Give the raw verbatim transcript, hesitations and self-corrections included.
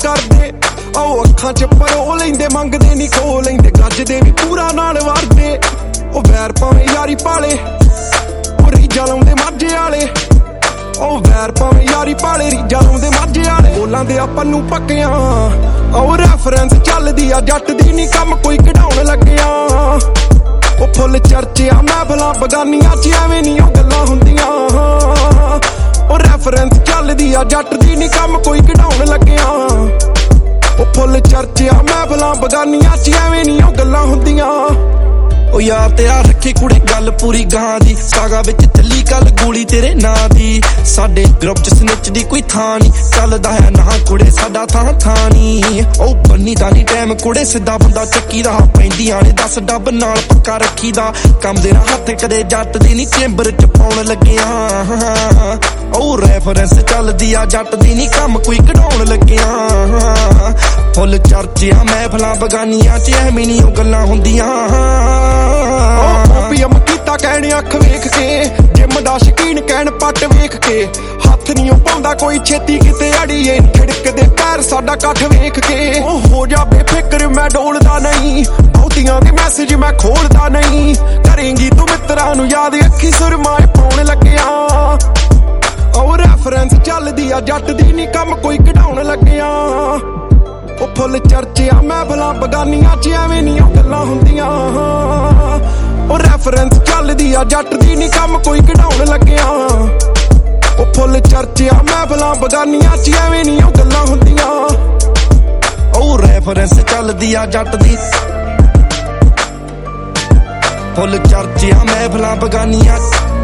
करदे ओ अखां च परो लैंदे मंगदे नी खो लैंदे गजदे भी पूरा नाल वरदे ओ वैर भावें यारी पाले ओ रीजा लाउंदे माझे आले ओ वैर भावें यारी पाले रीजा लाउंदे माझे आले बोलां दे आपां नूं पक्कियां ओ रैफरेंस चलदी आ जट दी नी कम कोई कढाउण लग्गिया ओ फुल चर्चिया महफिलां बगानियां च एवें नी ओ गल्लां हुंदियां ओ रैफरेंस चलदी आ जट दी नी कम कोई कढाउण लग्गिया ओ फुल चर्चिया महफिलां बगानियां च एवें नी ओ गल्लां हुंदियां ओ यार तेरा रखे कुड़े गल पूरी गां दी सागा विच चली कल गोली तेरे नां दी साडे ग्रुप च स्निच दी कोई थां नी चलदा है ना कुड़े साडा थां थां नी ओ बन्नी दा नी टैम कुड़े सिद्धा बंदा चक्की दा पैंदियां ने दस डब नाल पक्का रखी दा कम दे ना हत्थ कदे जट दी नी चेंबर च पाउण लग्गियां ओ रैफरेंस चलदी आ जट दी नी कम कोई कढाउण लग्गियां फुल चर्चिया महफिलां बगानियां च एवें नी ओ गल्लां हुंदियां ओपीएम कीता कहने अख वेख के जिम दा शकीन कहन पट वेख के हथ नहीं पाउंदा कोई छेती किते अड़ीए खिड़कदे पैर साडा कठ वेख के ओ हो जा बेफिक्र मैं डोलदा नहीं बहुतियां दे मैसेज मैं खोलदा नहीं करेंगी तू मित्रां नूं याद अखी सुरमाए पाउण लग्गिया ओ रैफरेंस चलदी आ जट दी नी कम कोई कढाउण लग्गिया ओ फुल चर्चिया महफिलां बगानियां च एवें नी ओ गल्लां हुंदियां ओ रैफरेंस चलदी आ जट दी नी कम कोई कढाउण लग्गिया ओ फुल चर्चिया महफिलां बगानियां च एवें नी ओ गल्लां हुंदियां ओ रैफरेंस चलदी आ जट दी फुल चर्चिया महफिलां बगानियां